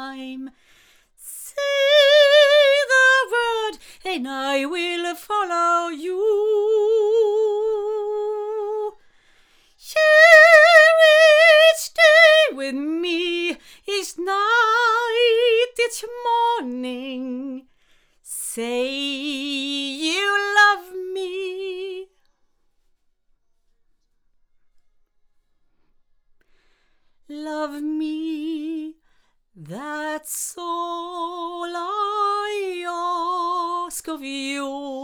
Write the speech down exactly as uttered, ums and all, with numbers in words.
time. Say the word and I will follow you. Share each day with me, each night, each morning. Say you love me. Love me, that's all I ask of you.